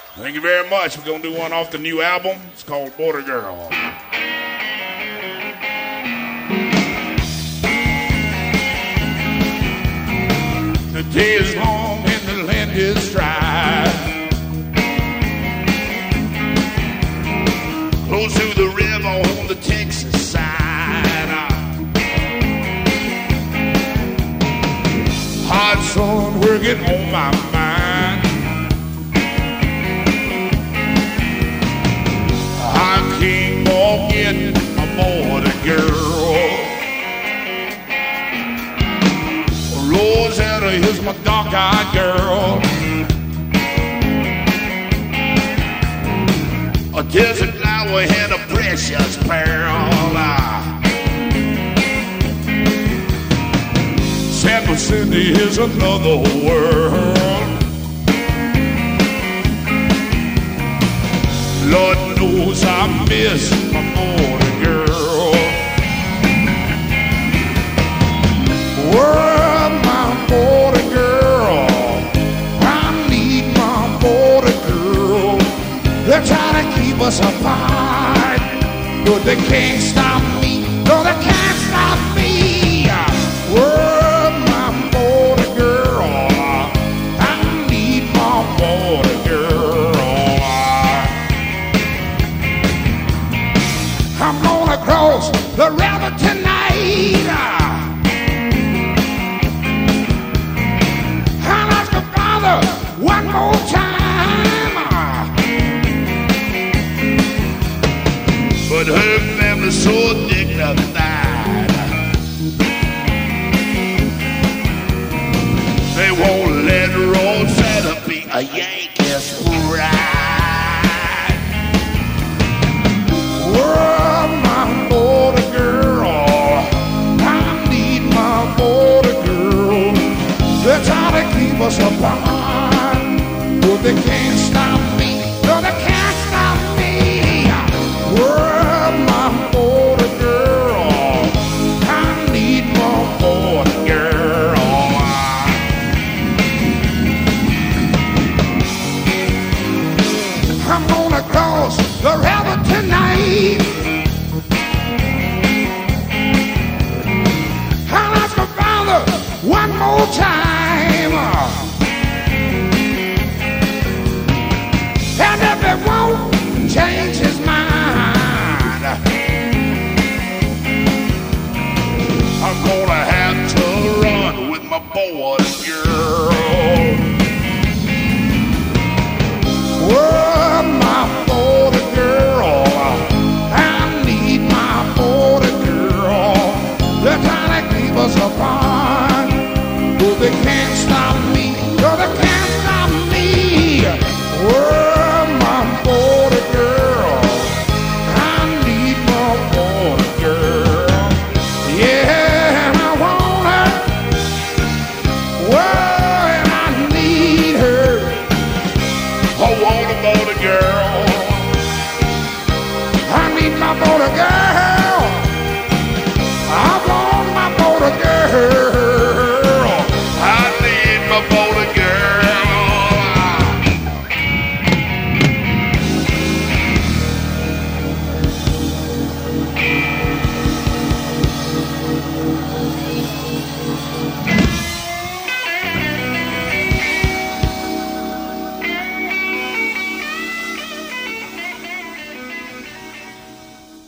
Thank you very much. We're going to do one off the new album. It's called Border Girl. The day is long and the land is dry. Close to the river on the Texas side. Hot sun working on my mind. I can't forget a border girl. Rosetta is my dark-eyed girl. A desert flower and a precious pearl. San Vicente is another world. Lord knows I miss my border girl. World, my border girl. I need my border girl. They're trying to keep us apart, but they can't stop me. No, they can't stop me. World, my border girl. I need my border girl. I'm gonna cross the river tonight. I'll ask her father one more time. But her family's so dignified. They won't let Rosetta be a Yankees bride. World, my border girl. I need my border girl. They're trying to keep us apart, but they can't stop me. No, they can't stop me. World, my border girl. I need my border girl. I'm gonna cross the river tonight. I'll ask my father one more time. And if it won't change his mind, I'm gonna have to run with my border girl. World, my border girl. I need my border girl. They're trying to keep us apart, but they can't stop me. No, they can't stop me. World, my border girl. I need my border girl. Yeah, and I want her. Well, and I need her. I want a border girl. I need my border girl.